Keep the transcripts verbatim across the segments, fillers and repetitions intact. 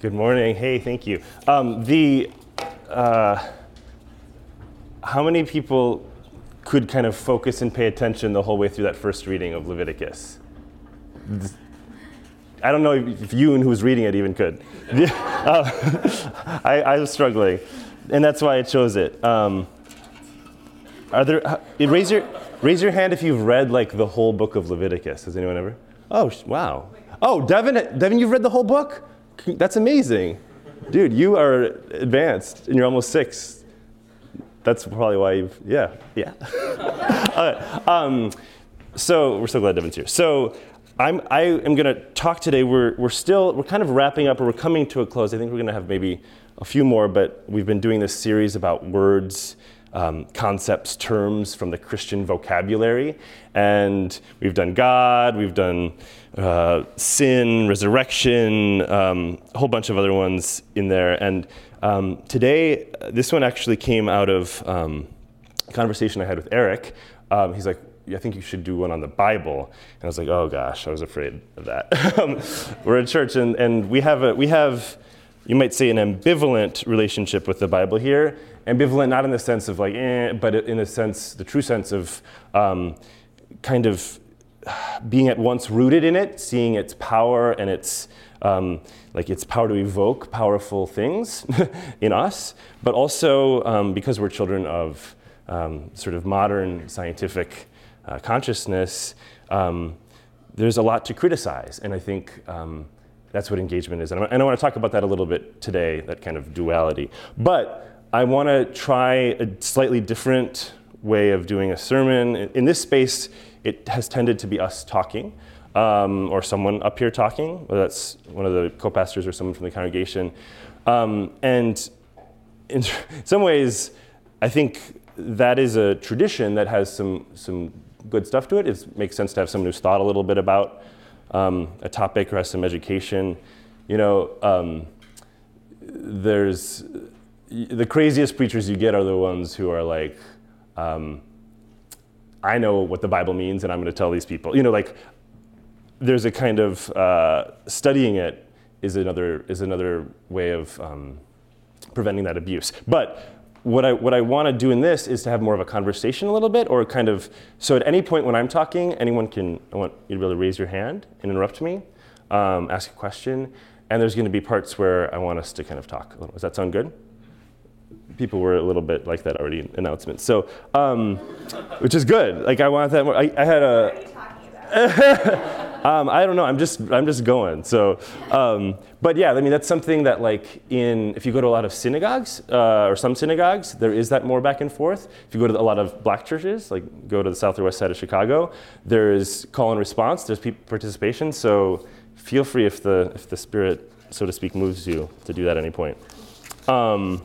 Good morning. Hey, thank you. Um, the uh, how many people could kind of focus and pay attention the whole way through that first reading of Leviticus? I don't know if you and who was reading it even could. uh, I, I was struggling, and that's why I chose it. Um, are there? Uh, raise your raise your hand if you've read like the whole book of Leviticus. Has anyone ever? Oh, wow. Oh, Devin, Devin, you've read the whole book? That's amazing. Dude, you are advanced and you're almost six. That's probably why you've, yeah, yeah. uh, um, so we're so glad Devin's here. So I'm, I am gonna talk today, we're, we're still, we're kind of wrapping up or we're coming to a close. I think we're gonna have maybe a few more, but we've been doing this series about words, Um, concepts, terms from the Christian vocabulary. And we've done God, we've done uh, sin, resurrection, um, a whole bunch of other ones in there. And um, today, this one actually came out of um, a conversation I had with Eric. Um, he's like, I think you should do one on the Bible. And I was like, oh gosh, I was afraid of that. um, we're in church and, and we have a, we have, you might say, an ambivalent relationship with the Bible here. Ambivalent, not in the sense of like, eh, but in a sense, the true sense of um, kind of being at once rooted in it, seeing its power and its um, like its power to evoke powerful things in us, but also um, because we're children of um, sort of modern scientific uh, consciousness, um, there's a lot to criticize, and I think um, that's what engagement is. And I want to talk about that a little bit today, that kind of duality. But I want to try a slightly different way of doing a sermon. In this space, it has tended to be us talking, um, or someone up here talking, whether that's one of the co-pastors or someone from the congregation. Um, and in some ways, I think that is a tradition that has some some good stuff to it. It makes sense to have someone who's thought a little bit about um, a topic or has some education. You know, um, there's the craziest preachers you get are the ones who are like, um, I know what the Bible means and I'm going to tell these people. You know, like there's a kind of uh, studying it is another is another way of um, preventing that abuse. But what I what I want to do in this is to have more of a conversation a little bit, or kind of so at any point when I'm talking, anyone can. I want you to be able to raise your hand and interrupt me, um, ask a question, and there's going to be parts where I want us to kind of talk a little. Does that sound good? People were a little bit like that already in announcements, so um, which is good. Like I want that more. I, I had a. What are you talking about? um, I don't know. I'm just I'm just going. So, um, but yeah, I mean that's something that like in if you go to a lot of synagogues uh, or some synagogues, there is that more back and forth. If you go to a lot of black churches, like go to the south or west side of Chicago, there is call and response. There's pe- participation. So feel free if the if the Spirit, so to speak, moves you to do that at any point. Um,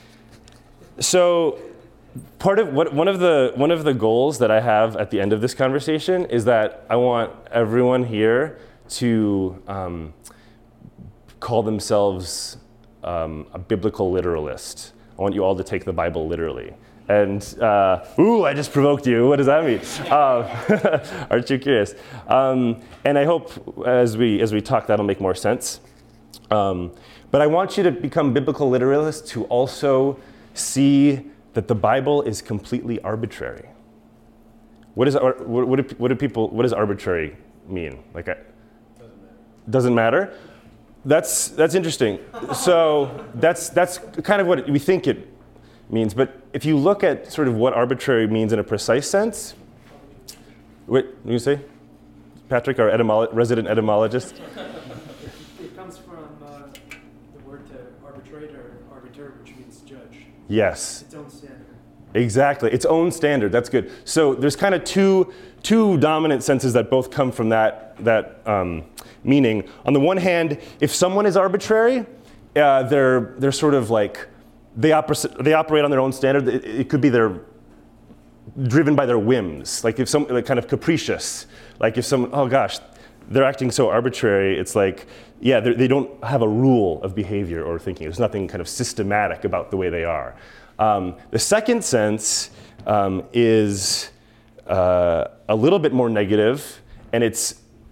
So part of what one of the one of the goals that I have at the end of this conversation is that I want everyone here to um, call themselves um, a biblical literalist. I want you all to take the Bible literally. And uh, ooh, I just provoked you. What does that mean? Um, aren't you curious? Um, and I hope as we as we talk, that'll make more sense. Um, but I want you to become biblical literalists who also see that the Bible is completely arbitrary. What is what, what, do, what do people? What does arbitrary mean? Like, I, doesn't matter. Doesn't matter. That's that's interesting. So that's that's kind of what we think it means. But if you look at sort of what arbitrary means in a precise sense, what do you say, Patrick, our etymolo- resident etymologist? It comes from uh, the word to arbitrate or arbiter, which means judge. Yes. Its own standard. Exactly, its own standard. That's good. So there's kind of two two dominant senses that both come from that that um, meaning. On the one hand, if someone is arbitrary, uh, they're they're sort of like they operate they operate on their own standard. It, it could be they're driven by their whims. Like if some like kind of capricious. Like if someone, oh gosh, they're acting so arbitrary. It's like, yeah, they don't have a rule of behavior or thinking. There's nothing kind of systematic about the way they are. Um, the second sense um, is uh, a little bit more negative, and it's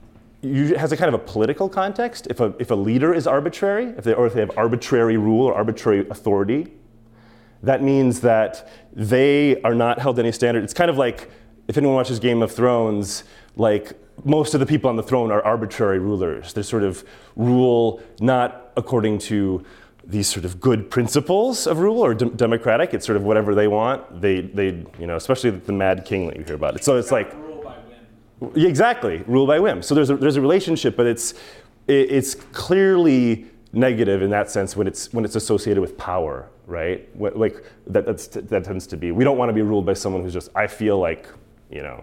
it has a kind of a political context. If a, if a leader is arbitrary, if they, or if they have arbitrary rule or arbitrary authority, that means that they are not held to any standard. It's kind of like, if anyone watches Game of Thrones, like most of the people on the throne are arbitrary rulers. They sort of rule not according to these sort of good principles of rule or de- democratic. It's sort of whatever they want. They, they, you know, especially the Mad King that you hear about. So it's like Rule by whim. exactly rule by whim. So there's a there's a relationship, but it's it, it's clearly negative in that sense when it's when it's associated with power, right? What, like that that's, that tends to be. We don't want to be ruled by someone who's just, I feel like, you know,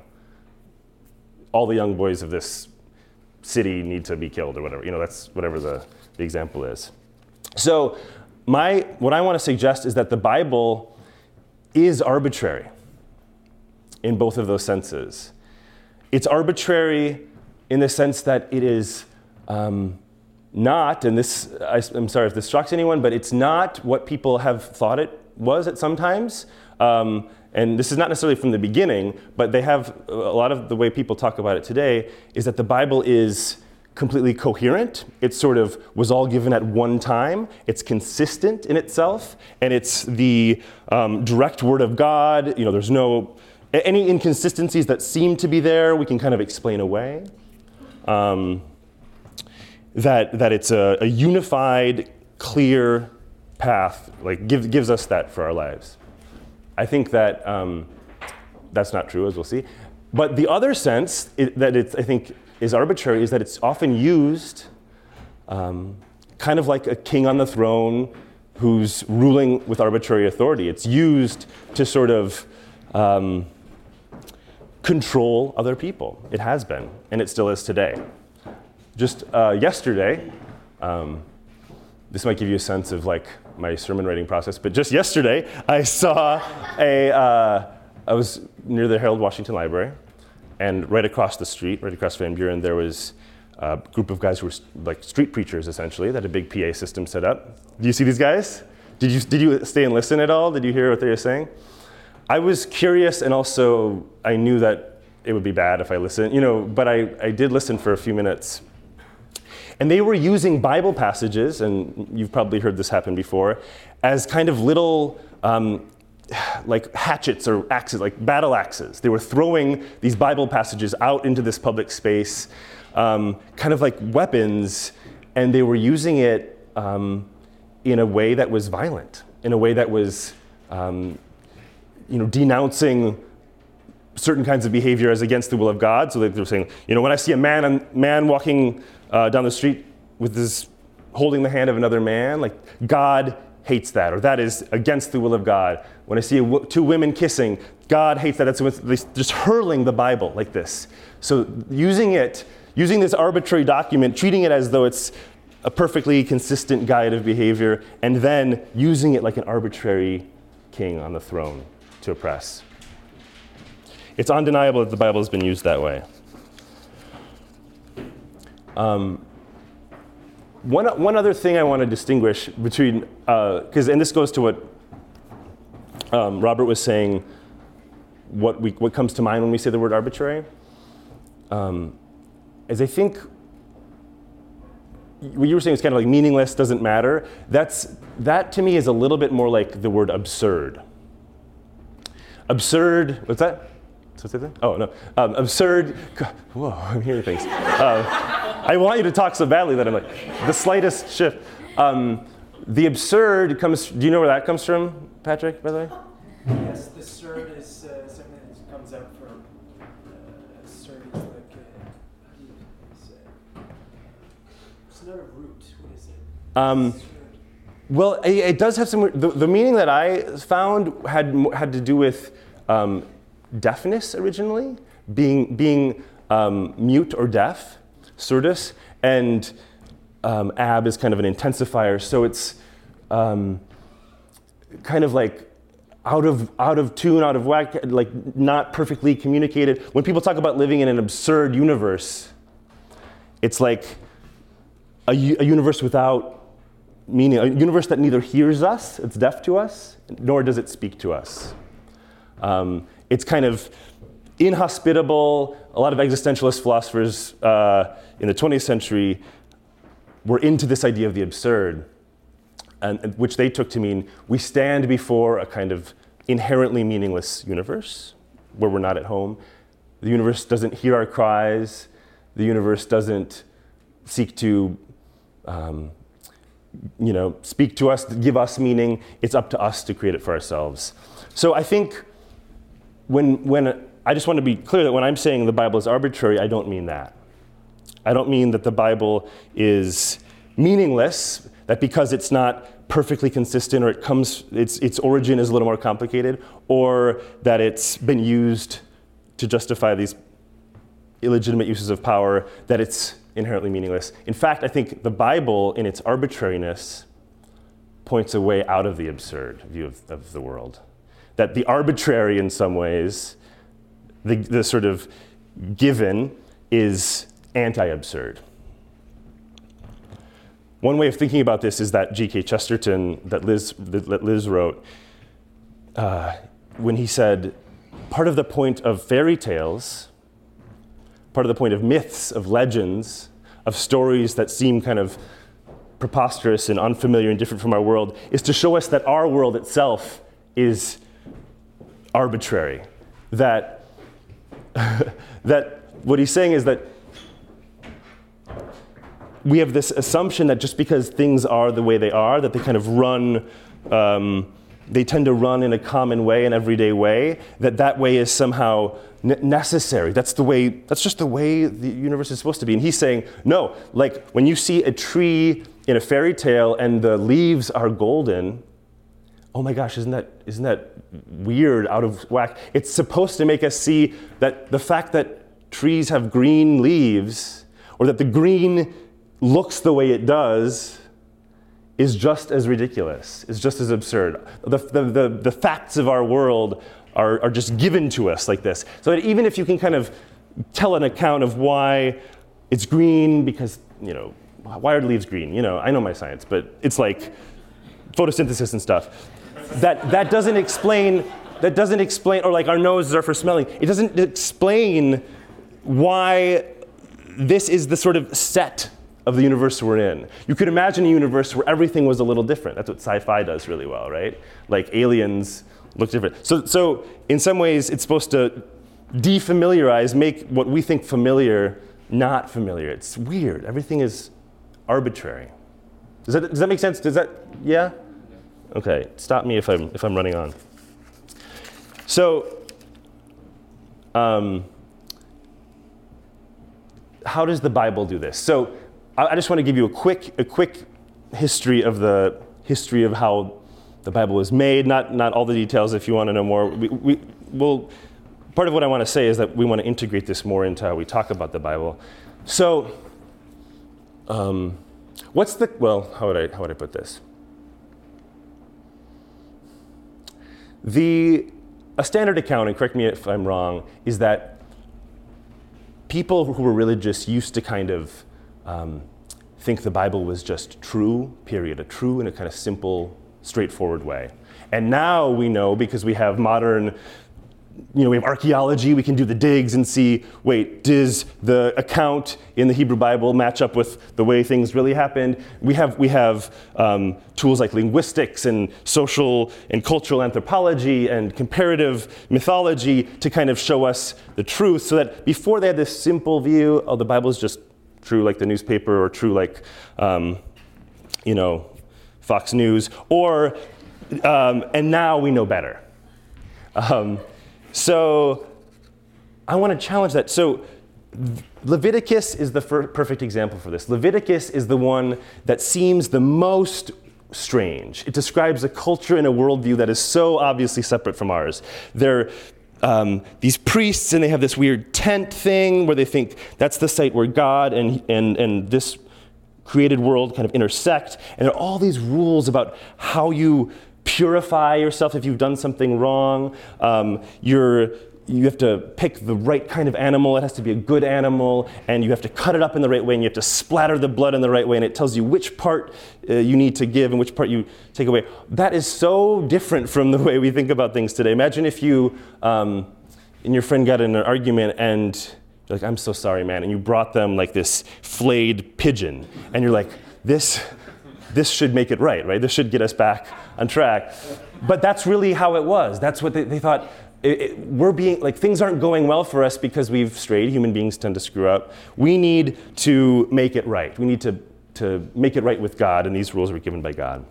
all the young boys of this city need to be killed or whatever. You know, that's whatever the, the example is. So my what I want to suggest is that the Bible is arbitrary in both of those senses. It's arbitrary in the sense that it is um, not, and this, I, I'm sorry if this shocks anyone, but it's not what people have thought it was at some times. Um, and this is not necessarily from the beginning, but they have, a lot of the way people talk about it today is that the Bible is completely coherent. It sort of was all given at one time. It's consistent in itself, and it's the um, direct word of God. You know, there's no, any inconsistencies that seem to be there, we can kind of explain away. Um, that that it's a, a unified, clear path, like gives gives us that for our lives. I think that um, that's not true, as we'll see. But the other sense it, that it's, I think, is arbitrary is that it's often used um, kind of like a king on the throne who's ruling with arbitrary authority. It's used to sort of um, control other people. It has been, and it still is today. Just uh, yesterday, um, this might give you a sense of like my sermon writing process, but just yesterday I saw a, uh, I was near the Harold Washington Library, and right across the street, right across Van Buren, there was a group of guys who were like street preachers essentially, that had a big P A system set up. Do you see these guys? Did you, did you stay and listen at all? Did you hear what they were saying? I was curious, and also I knew that it would be bad if I listened, you know, but I, I did listen for a few minutes. And they were using Bible passages, and you've probably heard this happen before, as kind of little um, like hatchets or axes, like battle axes. They were throwing these Bible passages out into this public space, um, kind of like weapons, and they were using it um, in a way that was violent, in a way that was um, you know, denouncing certain kinds of behavior as against the will of God. So they were saying, you know, when I see a man, a man walking uh, down the street with this, holding the hand of another man, like God hates that, or that is against the will of God. When I see a w- two women kissing, God hates that. That's just hurling the Bible like this. So using it, using this arbitrary document, treating it as though it's a perfectly consistent guide of behavior, and then using it like an arbitrary king on the throne to oppress. It's undeniable that the Bible has been used that way. Um, one, one other thing I want to distinguish between, because, uh, and this goes to what um, Robert was saying, what, we, what comes to mind when we say the word arbitrary, um, is I think what you were saying is kind of like meaningless, doesn't matter. That's, that to me is a little bit more like the word absurd. Absurd, what's that? Oh, no. Um, absurd. Whoa, I'm hearing things. Uh, I want you to talk so badly that I'm like, the slightest shift. Um, the absurd comes, do you know where that comes from, Patrick, by the way? Yes, the absurd is uh, something that comes out from uh, absurd is like, uh, how do you say? It's not a root. What is it? Um, well, it, it does have some, the, the meaning that I found had had to do with um, deafness originally, being being um, mute or deaf, surdus, and um, ab is kind of an intensifier. So it's um, kind of like out of out of tune, out of whack, like not perfectly communicated. When people talk about living in an absurd universe, it's like a, a universe without meaning, a universe that neither hears us, it's deaf to us, nor does it speak to us. Um, it's kind of inhospitable. A lot of existentialist philosophers uh, in the twentieth century were into this idea of the absurd, and, and which they took to mean we stand before a kind of inherently meaningless universe where we're not at home. The universe doesn't hear our cries. The universe doesn't seek to um, you know, speak to us, give us meaning. It's up to us to create it for ourselves. So I think when, when I just want to be clear that when I'm saying the Bible is arbitrary, I don't mean that. I don't mean that the Bible is meaningless, that because it's not perfectly consistent or it comes, its, its origin is a little more complicated, or that it's been used to justify these illegitimate uses of power, that it's inherently meaningless. In fact, I think the Bible, in its arbitrariness, points a way out of the absurd view of, of the world. That the arbitrary, in some ways, the, the sort of given, is anti-absurd. One way of thinking about this is that G K Chesterton, that Liz, that Liz wrote, uh, when he said, part of the point of fairy tales, part of the point of myths, of legends, of stories that seem kind of preposterous and unfamiliar and different from our world, is to show us that our world itself is arbitrary. That, that what he's saying is that we have this assumption that just because things are the way they are, that they kind of run, um, they tend to run in a common way, an everyday way, that that way is somehow n- necessary. That's the way, that's just the way the universe is supposed to be. And he's saying, no, like when you see a tree in a fairy tale and the leaves are golden, oh my gosh, isn't that, isn't that weird, out of whack? It's supposed to make us see that the fact that trees have green leaves, or that the green looks the way it does, is just as ridiculous, is just as absurd. The, the, the, the facts of our world are, are just given to us like this. So that even if you can kind of tell an account of why it's green, because, you know, why are the leaves green? You know, I know my science, but it's like photosynthesis and stuff. That, that doesn't explain, that doesn't explain, or like our noses are for smelling. It doesn't explain why this is the sort of set of the universe we're in. You could imagine a universe where everything was a little different. That's what sci-fi does really well, right? Like aliens look different. So, so in some ways, it's supposed to defamiliarize, make what we think familiar not familiar. It's weird. Everything is arbitrary. Does that, does that make sense? Does that, yeah? Okay, stop me if I'm, if I'm running on. So, um, how does the Bible do this? So, I just want to give you a quick, a quick history of the history of how the Bible was made. Not, not all the details. If you want to know more, we, we will. Part of what I want to say is that we want to integrate this more into how we talk about the Bible. So, um, what's the well? How would I how would I put this? The a standard account, and correct me if I'm wrong, is that people who were religious used to kind of Um, think the Bible was just true, period, a true in a kind of simple, straightforward way. And now we know, because we have modern, you know, we have archaeology, we can do the digs and see, wait, does the account in the Hebrew Bible match up with the way things really happened? We have, we have um, tools like linguistics and social and cultural anthropology and comparative mythology to kind of show us the truth, so that before they had this simple view, oh, the Bible is just true like the newspaper, or true like, um, you know, Fox News, or, um, and now we know better. Um, so I want to challenge that. So Leviticus is the fir- perfect example for this. Leviticus is the one that seems the most strange. It describes a culture and a worldview that is so obviously separate from ours. They're Um, these priests, and they have this weird tent thing where they think that's the site where God and, and, and this created world kind of intersect. And there are all these rules about how you purify yourself if you've done something wrong. Um, you're, you have to pick the right kind of animal. It has to be a good animal. And you have to cut it up in the right way. And you have to splatter the blood in the right way. And it tells you which part uh, you need to give and which part you take away. That is so different from the way we think about things today. Imagine if you, um, and your friend got in an argument and you're like, I'm so sorry, man. And you brought them like this flayed pigeon. And you're like, this, this should make it right, right? This should get us back on track. But that's really how it was. That's what they, they thought. It, it, we're being, like, things aren't going well for us because we've strayed. Human beings tend to screw up. We need to make it right. We need to, to make it right with God, and these rules were given by God.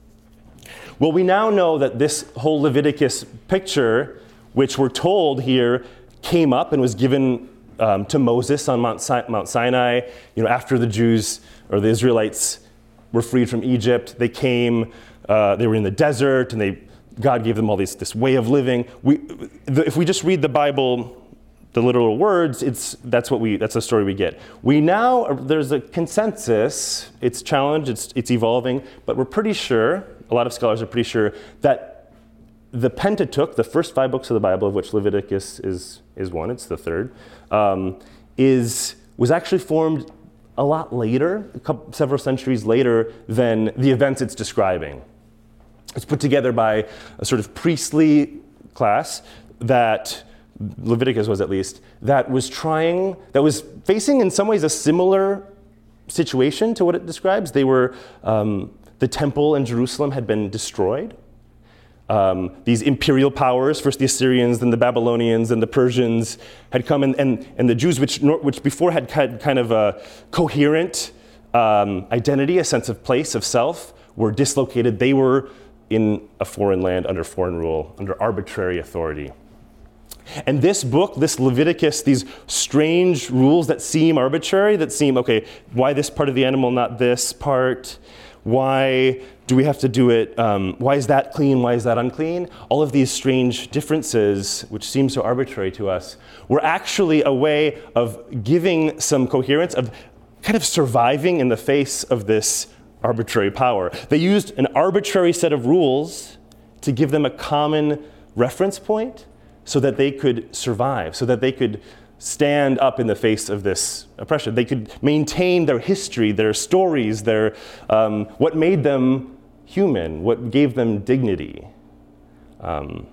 Well, we now know that this whole Leviticus picture, which we're told here, came up and was given um, to Moses on Mount, si- Mount Sinai. You know, after the Jews or the Israelites were freed from Egypt, they came, uh, they were in the desert, and they God gave them all these, this way of living. We, the, if we just read the Bible, the literal words, it's that's what we that's the story we get. We now there's a consensus. It's challenged. It's it's evolving, but we're pretty sure. A lot of scholars are pretty sure that the Pentateuch, the first five books of the Bible, of which Leviticus is is one, it's the third, um, is was actually formed a lot later, a couple, several centuries later than the events it's describing. It's put together by a sort of priestly class that, Leviticus was at least, that was trying, that was facing in some ways a similar situation to what it describes. They were, um, the temple in Jerusalem had been destroyed. Um, these imperial powers, first the Assyrians, then the Babylonians, and the Persians had come, and, and, and the Jews, which, which before had had kind of a coherent um, identity, a sense of place, of self, were dislocated. They were in a foreign land under foreign rule, under arbitrary authority. And this book, this Leviticus, these strange rules that seem arbitrary, that seem, okay, why this part of the animal, not this part? Why do we have to do it? Um, why is that clean? Why is that unclean? All of these strange differences, which seem so arbitrary to us, were actually a way of giving some coherence, of kind of surviving in the face of this arbitrary power. They used an arbitrary set of rules to give them a common reference point so that they could survive, so that they could stand up in the face of this oppression. They could maintain their history, their stories, their um, what made them human, what gave them dignity. Um,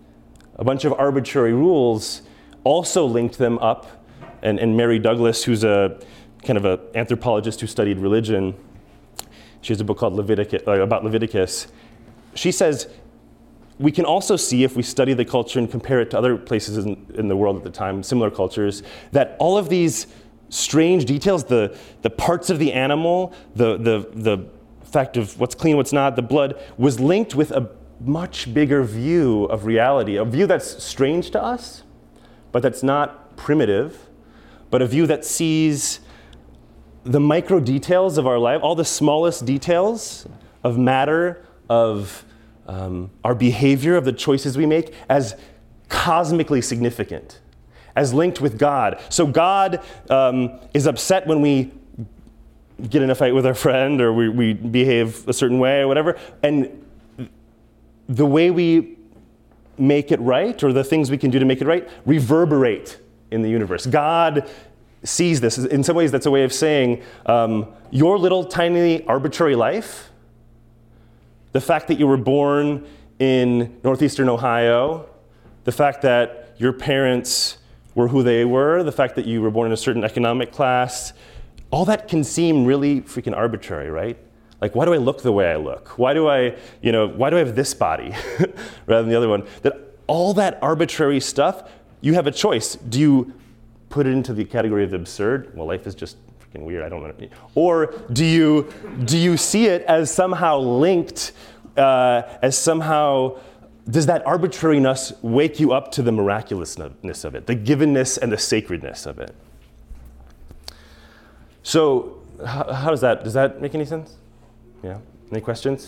a bunch of arbitrary rules also linked them up, and, and Mary Douglas, who's a kind of an anthropologist who studied religion, she has a book called Leviticus, uh, about Leviticus. She says, we can also see, if we study the culture and compare it to other places in, in the world at the time, similar cultures, that all of these strange details, the, the parts of the animal, the, the, the fact of what's clean, what's not, the blood, was linked with a much bigger view of reality, a view that's strange to us, but that's not primitive, but a view that sees the micro details of our life, all the smallest details of matter, of um, our behavior, of the choices we make, as cosmically significant, as linked with God. So God um, is upset when we get in a fight with our friend, or we, we behave a certain way or whatever, and the way we make it right, or the things we can do to make it right, reverberate in the universe. God sees this. In some ways, that's a way of saying, um, your little tiny arbitrary life, the fact that you were born in northeastern Ohio, the fact that your parents were who they were, the fact that you were born in a certain economic class, all that can seem really freaking arbitrary, right? Like, why do I look the way I look? Why do I, you know, why do I have this body rather than the other one? That all that arbitrary stuff, you have a choice. Do you put it into the category of the absurd? Well, life is just freaking weird. I don't know. Or do you do you see it as somehow linked, uh, as somehow, does that arbitrariness wake you up to the miraculousness of it, the givenness and the sacredness of it? So, how, how does that, does that make any sense? Yeah. Any questions?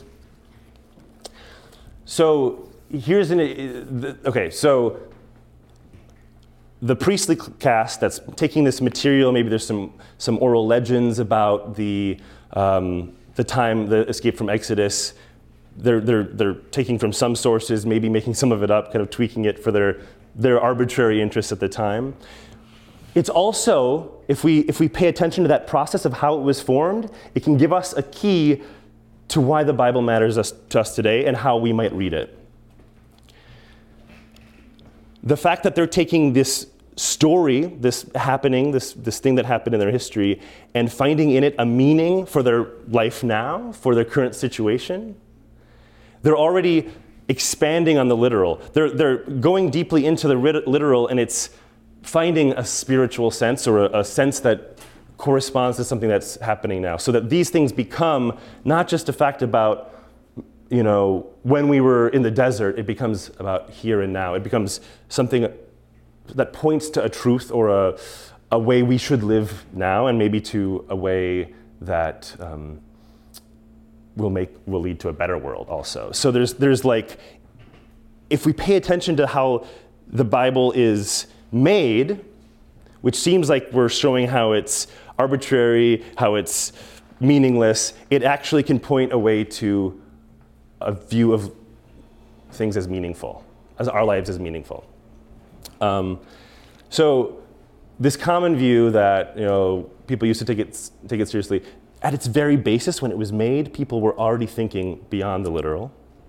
So here's an, okay, so the priestly caste that's taking this material, maybe there's some, some oral legends about the, um, the time, the escape from Exodus. They're, they're, they're taking from some sources, maybe making some of it up, kind of tweaking it for their, their arbitrary interests at the time. It's also, if we, if we pay attention to that process of how it was formed, it can give us a key to why the Bible matters us, to us today and how we might read it. the fact that they're taking this story, this happening, this, this thing that happened in their history, and finding in it a meaning for their life now, for their current situation, they're already expanding on the literal. They're, they're going deeply into the literal, and it's finding a spiritual sense or a, a sense that corresponds to something that's happening now. So that these things become not just a fact about, you know, when we were in the desert, it becomes about here and now. It becomes something that points to a truth or a, a way we should live now, and maybe to a way that um, will make will lead to a better world also. So there's there's like, if we pay attention to how the Bible is made, which seems like we're showing how it's arbitrary, how it's meaningless, it actually can point a way to a view of things as meaningful, as our lives as meaningful. Um, so this common view that, you know, people used to take it take it seriously, at its very basis, when it was made, people were already thinking beyond the literal,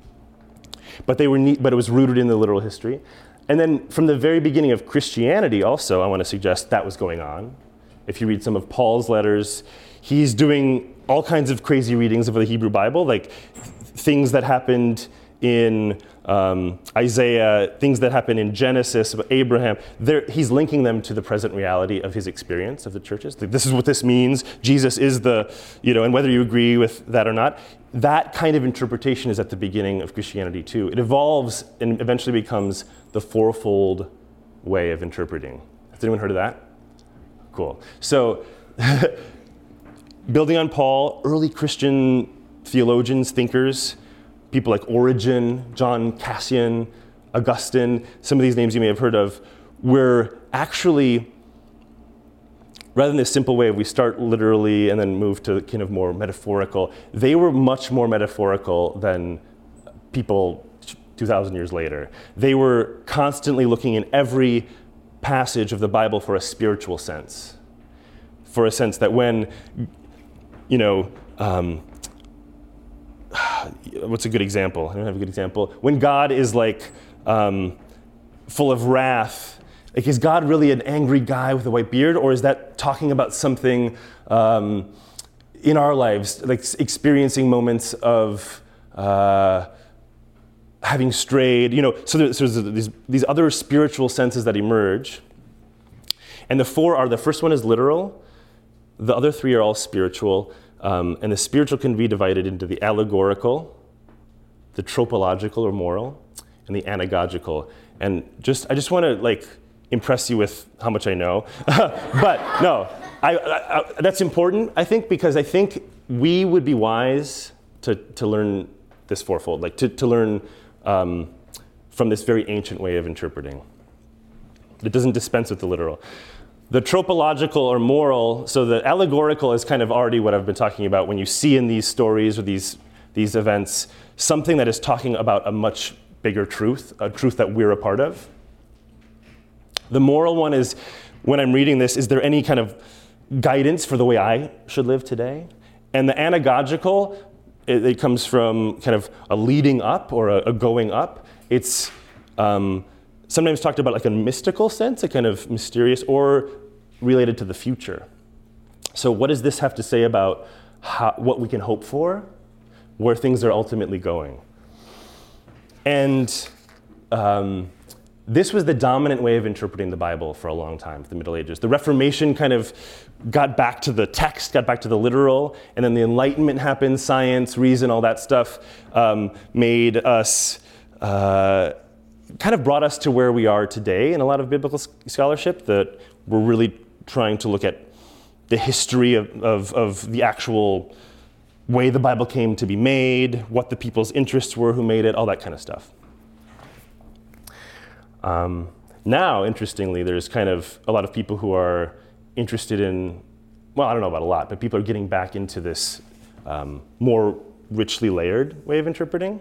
but they were ne- but it was rooted in the literal history. And then from the very beginning of Christianity, also, I want to suggest that was going on. If you read some of Paul's letters, he's doing all kinds of crazy readings of the Hebrew Bible, like things that happened in um, Isaiah, things that happen in Genesis, about Abraham. There, he's linking them to the present reality of his experience of the churches. Like, this is what this means. Jesus is the, you know, and whether you agree with that or not, that kind of interpretation is at the beginning of Christianity too. It evolves and eventually becomes the fourfold way of interpreting. Has anyone heard of that? Cool. So, building on Paul, early Christian theologians, thinkers, people like Origen, John Cassian, Augustine, some of these names you may have heard of, were actually, rather than this simple way of we start literally and then move to kind of more metaphorical, they were much more metaphorical than people two thousand years later. They were constantly looking in every passage of the Bible for a spiritual sense, for a sense that when, you know, um, what's a good example? I don't have a good example. When God is like um, full of wrath, like, is God really an angry guy with a white beard, or is that talking about something um, in our lives, like experiencing moments of uh, having strayed? You know, so there's, there's these, these other spiritual senses that emerge, and the four are: the first one is literal, the other three are all spiritual. Um, and the spiritual can be divided into the allegorical, the tropological or moral, and the anagogical. And just I just want to like impress you with how much I know. But no, I, I, I, that's important, I think, because I think we would be wise to, to learn this fourfold, like to, to learn um, from this very ancient way of interpreting. It doesn't dispense with the literal. The tropological or moral, so the allegorical is kind of already what I've been talking about. When you see in these stories or these, these events something that is talking about a much bigger truth, a truth that we're a part of. The moral one is, when I'm reading this, is there any kind of guidance for the way I should live today? And the anagogical, it, it comes from kind of a leading up or a, a going up. It's um, sometimes talked about like a mystical sense, a kind of mysterious, or related to the future. So what does this have to say about how, what we can hope for, where things are ultimately going? And um, this was the dominant way of interpreting the Bible for a long time, the Middle Ages. The Reformation kind of got back to the text, got back to the literal, and then the Enlightenment happened, science, reason, all that stuff um, made us uh, kind of brought us to where we are today in a lot of biblical scholarship, that we're really trying to look at the history of, of, of the actual way the Bible came to be made, what the people's interests were who made it, all that kind of stuff. Um, now, interestingly, there's kind of a lot of people who are interested in, well, I don't know about a lot, but people are getting back into this um, more richly layered way of interpreting.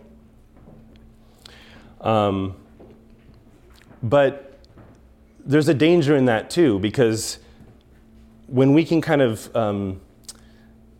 Um, But there's a danger in that too, because when we can kind of um,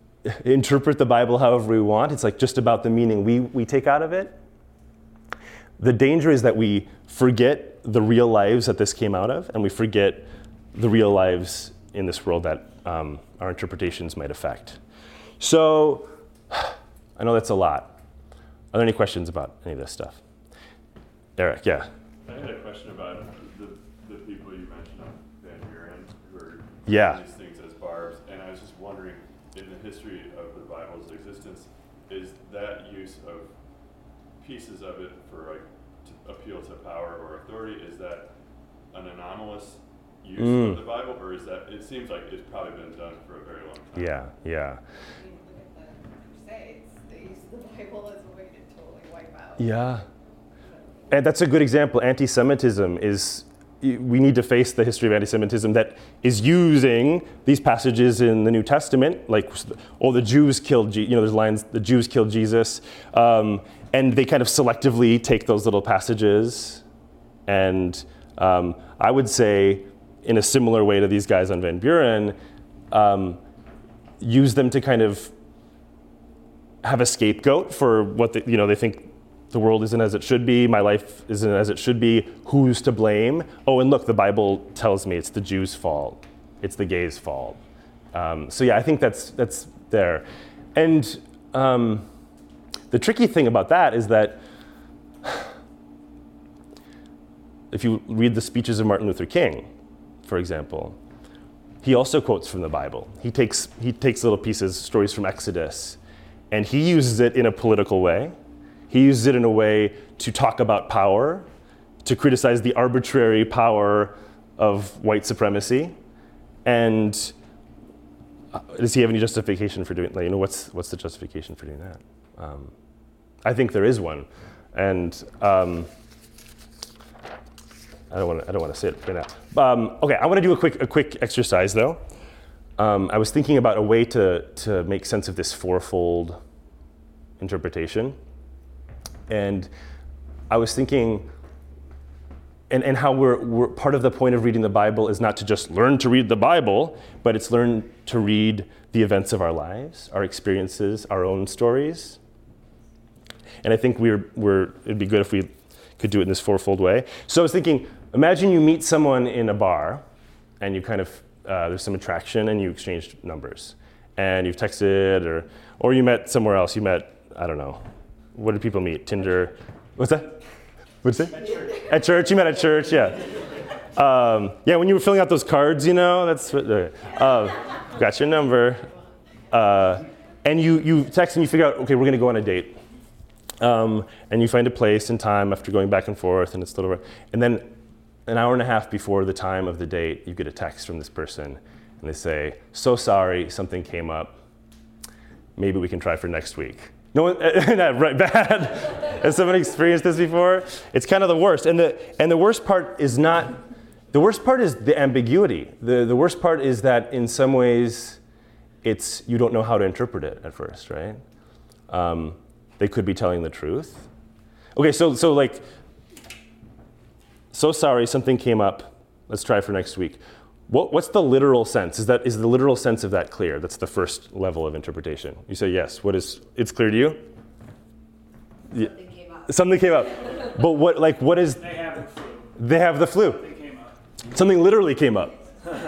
interpret the Bible however we want, it's like just about the meaning we, we take out of it, the danger is that we forget the real lives that this came out of, and we forget the real lives in this world that um, our interpretations might affect. So, I know that's a lot. Are there any questions about any of this stuff? Eric, yeah. I had a question about the, the people you mentioned on Van Buren who are Yeah. using these things as barbs, and I was just wondering, in the history of the Bible's existence, is that use of pieces of it for like to appeal to power or authority, is that an anomalous use Mm. of the Bible, or is that, it seems like it's probably been done for a very long time. Yeah, yeah. I mean, look at the Crusades. They used the Bible as a way to totally wipe out. Yeah. And that's a good example. Anti-Semitism is, we need to face the history of anti-Semitism that is using these passages in the New Testament, like, oh, the Jews killed, Je- you know, there's lines, the Jews killed Jesus, um, and they kind of selectively take those little passages, and um, I would say, in a similar way to these guys on Van Buren, um, use them to kind of have a scapegoat for what the, you know, they think the world isn't as it should be, my life isn't as it should be, who's to blame? Oh, and look, the Bible tells me it's the Jews' fault, it's the gays' fault. Um, so yeah, I think that's that's there. And um, the tricky thing about that is that if you read the speeches of Martin Luther King, for example, he also quotes from the Bible. He takes he takes little pieces, stories from Exodus, and he uses it in a political way. He uses it in a way to talk about power, to criticize the arbitrary power of white supremacy. And uh, does he have any justification for doing that? You know, what's what's the justification for doing that? Um, I think there is one, and um, I don't want to I don't want to say it right now. Um, okay, I want to do a quick a quick exercise though. Um, I was thinking about a way to to make sense of this fourfold interpretation. And I was thinking, and, and how we're, we're part of the point of reading the Bible is not to just learn to read the Bible, but it's learn to read the events of our lives, our experiences, our own stories. And I think we're, we're, it'd be good if we could do it in this fourfold way. So I was thinking, imagine you meet someone in a bar, and you kind of, uh, there's some attraction, and you exchange numbers. And you've texted, or, or you met somewhere else, you met, I don't know, what did people meet? Tinder? What's that? What'd you say? At church. At church? You met at church, yeah. Um, yeah, when you were filling out those cards, you know, that's what, uh, uh, got your number. Uh, and you, you text and you figure out, okay, we're gonna go on a date. Um, and you find a place and time after going back and forth, and it's a little, and then an hour and a half before the time of the date, you get a text from this person, and they say, so sorry, something came up. Maybe we can try for next week. No one, not right, bad. Has someone experienced this before? It's kind of the worst. And the and the worst part is not, the worst part is the ambiguity. The the worst part is that in some ways, it's, you don't know how to interpret it at first, right? Um, they could be telling the truth. Okay, so so like, so sorry, something came up. Let's try for next week. What, what's the literal sense? Is that is the literal sense of that clear? That's the first level of interpretation. You say yes. What is? It's clear to you? Yeah. Something came up. Something came up. But what? Like what is? They have the flu. They have the flu. Something came up. Something literally came up.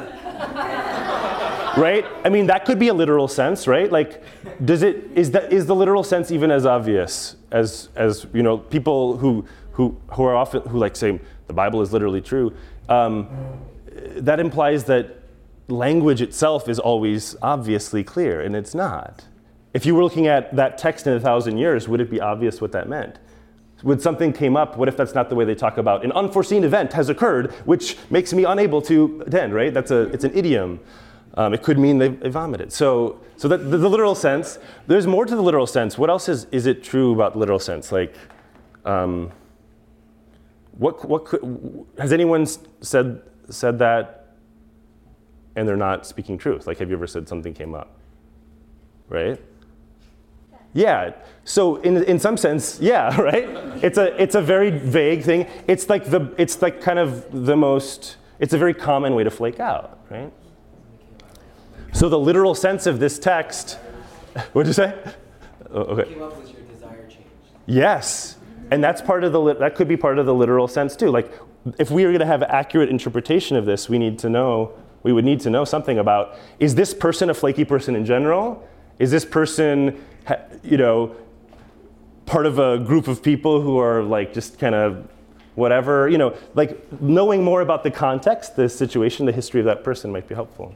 Right? I mean, that could be a literal sense, right? Like, does it? Is that? Is the literal sense even as obvious as as you know people who who who are often who like say the Bible is literally true? Um, that implies that language itself is always obviously clear, and it's not. If you were looking at that text in a thousand years, would it be obvious what that meant? When something came up, what if that's not the way they talk about an unforeseen event has occurred, which makes me unable to attend, right? That's a, it's an idiom. Um, it could mean they, they vomited. So, so that the, the literal sense, there's more to the literal sense. What else is, is it true about the literal sense? Like, um, what, what could, has anyone said, said that and they're not speaking truth? Like, have you ever said something came up, right? Yeah, so in in some sense, yeah, right? It's a it's a very vague thing. It's like the it's like kind of the most, it's a very common way to flake out, right? So the literal sense of this text, what did you say? Oh, okay. Came up was your desire changed. Yes, And that's part of the lit- that could be part of the literal sense too. Like, if we are going to have accurate interpretation of this, we need to know. We would need to know something about: is this person a flaky person in general? Is this person, ha- you know, part of a group of people who are like just kind of whatever? You know, like knowing more about the context, the situation, the history of that person might be helpful.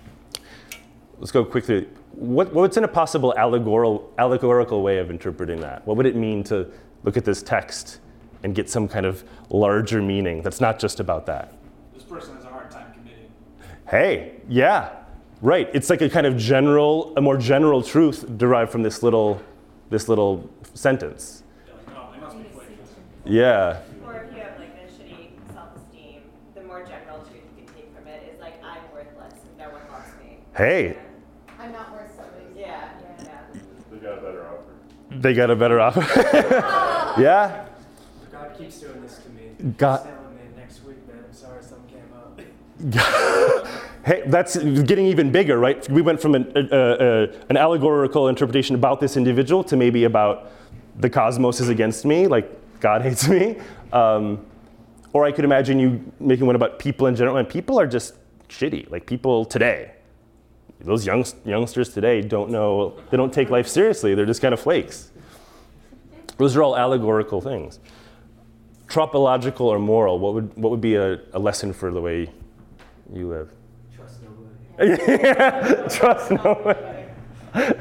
Let's go quickly. What, what's in a possible allegorical, allegorical way of interpreting that? What would it mean to look at this text and get some kind of larger meaning that's not just about that? This person has a hard time committing. Hey, yeah, right. It's like a kind of general, a more general truth derived from this little, this little sentence. They're like, oh, they must be flaky. Yeah. Or if you have like a shitty self-esteem, the more general truth you can take from it is like, I'm worthless and no one loves me. Hey, I'm not worth somebody's. Yeah, yeah. They got a better offer. they got a better offer. Yeah. God keeps doing this to me. God- He's telling me next week, man, I'm sorry something came up. Hey, that's getting even bigger, right? We went from an, uh, uh, an allegorical interpretation about this individual to maybe about the cosmos is against me, like God hates me. Um, or I could imagine you making one about people in general, and people are just shitty, like people today. Those young, youngsters today don't know, they don't take life seriously, they're just kind of flakes. Those are all allegorical things. Tropological or moral, what would, what would be a, a lesson for the way you live? Trust nobody. Yeah, trust no one.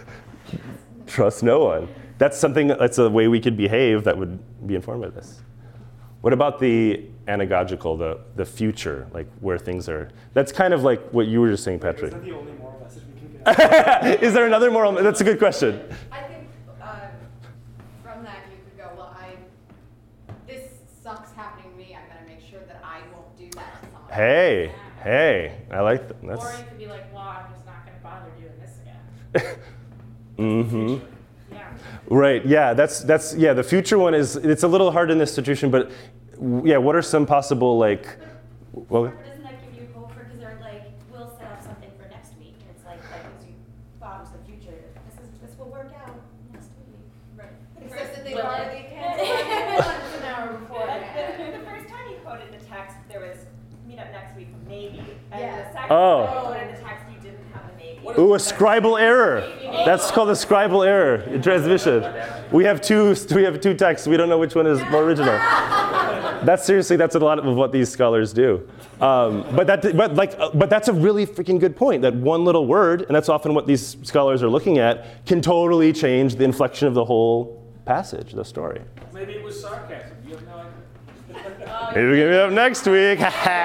Trust no one. That's something, that's a way we could behave that would be informed by this. What about the anagogical, the, the future, like where things are? That's kind of like what you were just saying, Is Patrick. that the only moral message we can get? Is there another moral? That's a good question. I think uh, from that you could go, well, I, this sucks happening to me. I'm going to make sure that I won't do that to someone. Hey, hey, I like that. Or That's, you could be like, well, I'm just not going to bother doing this again. mm-hmm. Yeah. Right, yeah, that's, that's, yeah, the future one is, it's a little hard in this situation, but w- yeah, what are some possible, like, well, But doesn't that give you hope for, because they're like, we'll set up something for next week, and it's like, that gives you thought into the future, this is, this will work out next week. Right. Except that they've Will it? already canceled an hour before. The, the first time you quoted the text, there was meet up next week, maybe. And Yeah. the second Oh. time you quoted the text, you didn't have a maybe. ooh, a scribal error. That's called a scribal error in transmission. We have two, we have two texts, we don't know which one is more original. That's seriously, that's a lot of what these scholars do. Um, but that, but like, uh, but that's a really freaking good point. That one little word, and that's often what these scholars are looking at, can totally change the inflection of the whole passage, the story. Maybe it was sarcasm. You have no idea. Maybe we're gonna be up next week.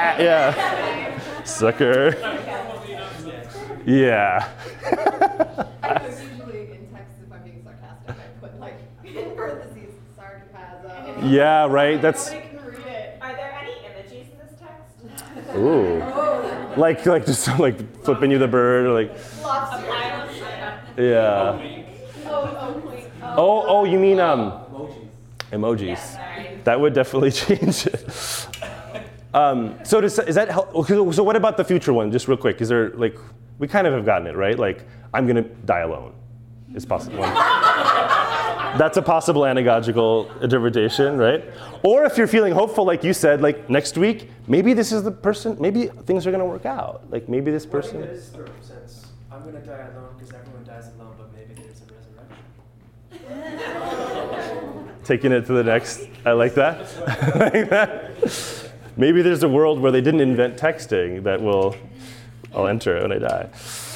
Yeah, sucker. Yeah. I put usually in text, if I'm being sarcastic, I put like in parentheses sarcasm. Yeah, right. That's Nobody can read it. Are there any images in this text? ooh. Oh, Like like just like flipping you the bird, or like lobster. yeah. Oh, oh, wait. Oh oh, you mean um Emojis. emojis? That would definitely change it. Um, so does, is that help? So what about the future one? Just real quick, is there like we kind of have gotten it right? Like I'm gonna die alone. Is possible. That's a possible anagogical interpretation, right? Or if you're feeling hopeful, like you said, like next week, maybe this is the person. Maybe things are gonna work out. Like maybe this Well, I think person. that is the sense. I'm going to die alone because everyone dies alone, but maybe there's a resurrection. Taking it to the next. I like that. I like that. Maybe there's a world where they didn't invent texting that will, I'll enter when I die.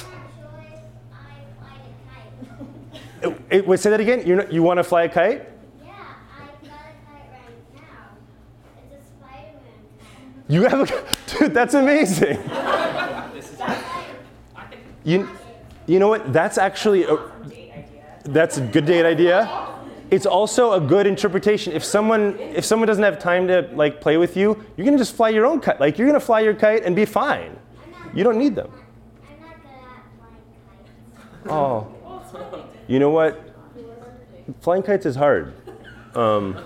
It, it, wait, say that again. You're not, you want to fly a kite? Yeah, I got a kite right now. It's a Spider-Man kite. You have a dude. That's amazing. You, you know what? That's actually a, Date idea. that's a good date idea. It's also a good interpretation. If someone if someone doesn't have time to like play with you, you're gonna just fly your own kite. Like you're gonna fly your kite and be fine. You don't need them. I'm not good at flying kites. Oh. You know what? Flying kites is hard. Um,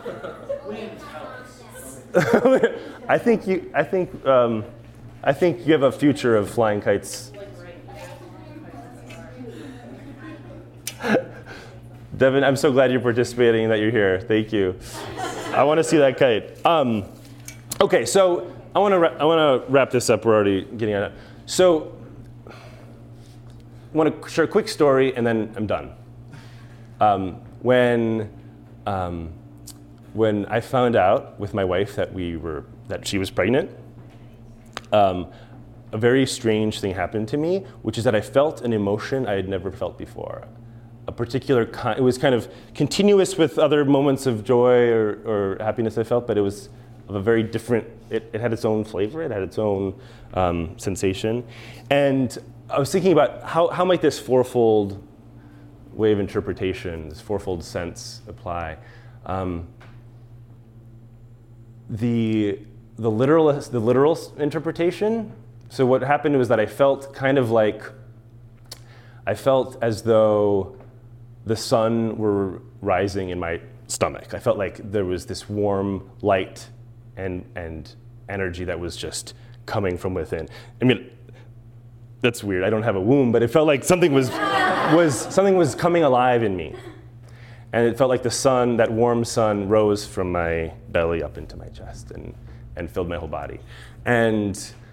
I think you. I think. Um, I think you have a future of flying kites. Devin, I'm so glad you're participating and that you're here. Thank you. I want to see that kite. Um, okay, so I want to ra- I want to wrap this up. We're already getting on it. So I want to share a quick story, and then I'm done. Um, when um, when I found out with my wife that we were that she was pregnant, um, a very strange thing happened to me, which is that I felt an emotion I had never felt before. A particular kind, it was kind of continuous with other moments of joy or, or happiness I felt, but it was of a very different, it, it had its own flavor, it had its own um, sensation. And I was thinking about how, how might this fourfold way of interpretation, this fourfold sense apply. Um, the, the, literal, the literal interpretation, so what happened was that I felt kind of like, I felt as though the sun were rising in my stomach. I felt like there was this warm light and and energy that was just coming from within. I mean, that's weird. I don't have a womb, but it felt like something was was something was coming alive in me. And it felt like the sun, that warm sun, rose from my belly up into my chest and, and filled my whole body. And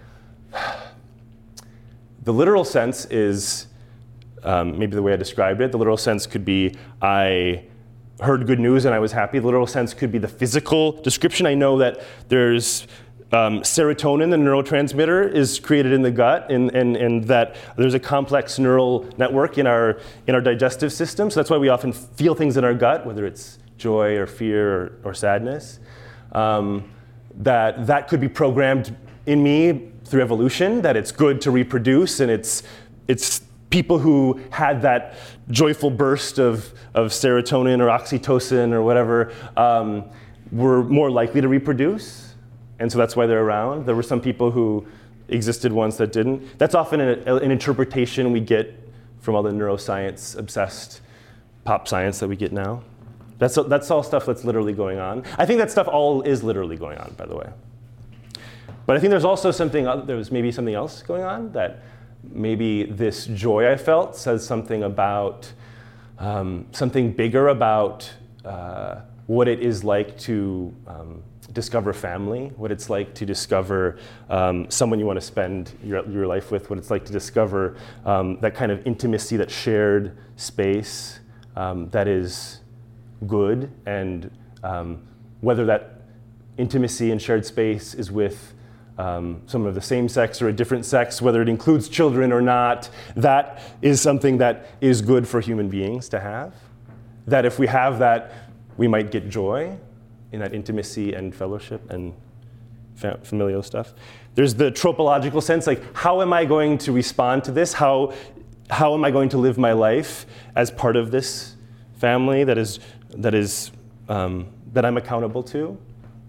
the literal sense is, Um, maybe the way I described it, the literal sense could be I heard good news and I was happy. The literal sense could be the physical description. I know that there's um, serotonin, the neurotransmitter, is created in the gut, and, and, and that there's a complex neural network in our in our digestive system. So that's why we often feel things in our gut, whether it's joy or fear or, or sadness. Um, that that could be programmed in me through evolution, that it's good to reproduce, and it's it's people who had that joyful burst of, of serotonin or oxytocin or whatever um, were more likely to reproduce. And so that's why they're around. There were some people who existed once that didn't. That's often an, an interpretation we get from all the neuroscience-obsessed pop science that we get now. That's, that's all stuff that's literally going on. I think that stuff all is literally going on, by the way. But I think there's also something, there was maybe something else going on, that maybe this joy I felt says something about, um, something bigger about uh, what it is like to um, discover family, what it's like to discover um, someone you want to spend your, your life with, what it's like to discover um, that kind of intimacy, that shared space um, that is good, and um, whether that intimacy and shared space is with Um, someone of the same sex or a different sex, whether it includes children or not, that is something that is good for human beings to have. That if we have that, we might get joy in that intimacy and fellowship and fa- familial stuff. There's the tropological sense, like how am I going to respond to this? How, how am I going to live my life as part of this family that is, that is um, that I'm accountable to?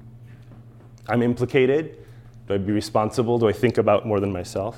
I'm implicated. Do I be responsible? Do I think about more than myself?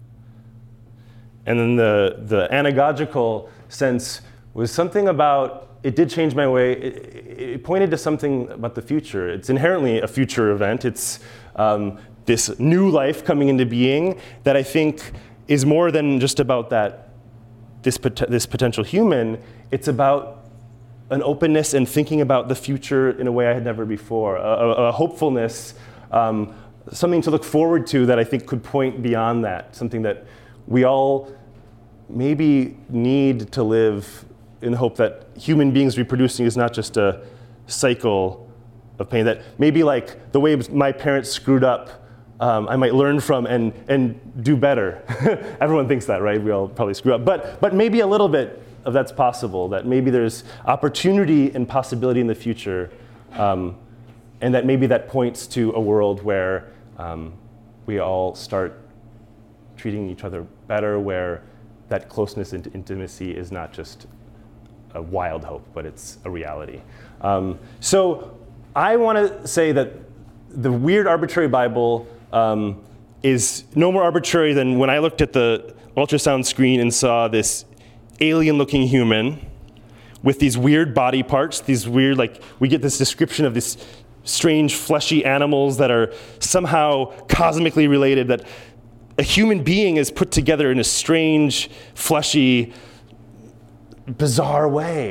And then the, the anagogical sense was something about, it did change my way, it, it pointed to something about the future. It's inherently a future event. It's um, this new life coming into being that I think is more than just about that, this, pot- this potential human. It's about an openness and thinking about the future in a way I had never before, a, a, a hopefulness, um, something to look forward to that I think could point beyond that, something that we all maybe need to live in the hope that human beings reproducing is not just a cycle of pain, that maybe like the way my parents screwed up, um, I might learn from and, and do better. Everyone thinks that, right? We all probably screw up. But, but maybe a little bit of that's possible, that maybe there's opportunity and possibility in the future, um, and that maybe that points to a world where Um, we all start treating each other better, where that closeness and intimacy is not just a wild hope, but it's a reality. Um, so I want to say that the weird arbitrary Bible um, is no more arbitrary than when I looked at the ultrasound screen and saw this alien-looking human with these weird body parts, these weird, like, we get this description of this strange fleshy animals that are somehow cosmically related, that a human being is put together in a strange, fleshy, bizarre way.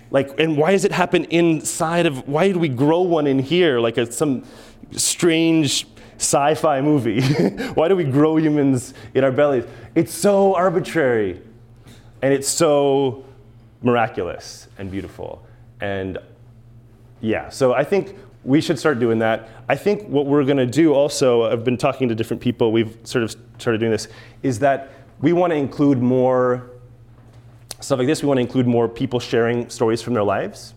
Like, and why does it happen inside of, why did we grow one in here? Like a, some strange sci-fi movie. Why do we grow humans in our bellies? It's so arbitrary. And it's so miraculous and beautiful. And yeah, so I think we should start doing that. I think what we're going to do also, I've been talking to different people, we've sort of started doing this, is that we want to include more stuff like this. We want to include more people sharing stories from their lives.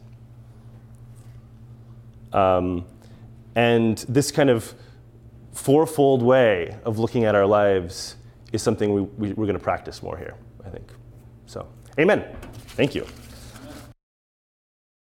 Um, and this kind of fourfold way of looking at our lives is something we, we, we're going to practice more here, I think. So, amen. Thank you.